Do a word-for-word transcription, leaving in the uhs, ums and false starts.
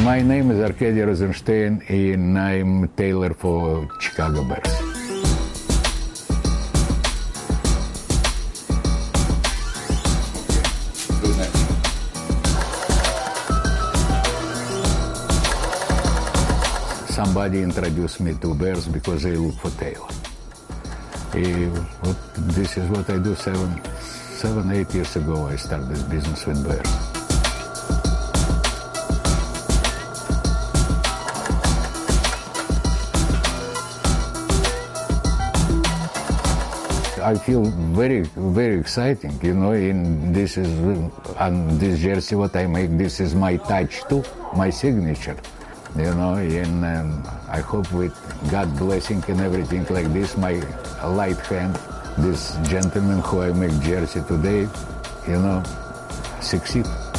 My name is Arkady Rosenstein, and I'm tailor for Chicago Bears. Somebody introduced me to Bears because they look for tailor. Uh, what, this is what I do seven, seven, eight years ago. I started this business with Bears. I feel very, very exciting, you know, and this is, on this jersey what I make, this is my touch too, my signature, you know, and um, I hope with God blessing and everything like this, my light hand, this gentleman who I make jersey today, you know, succeed.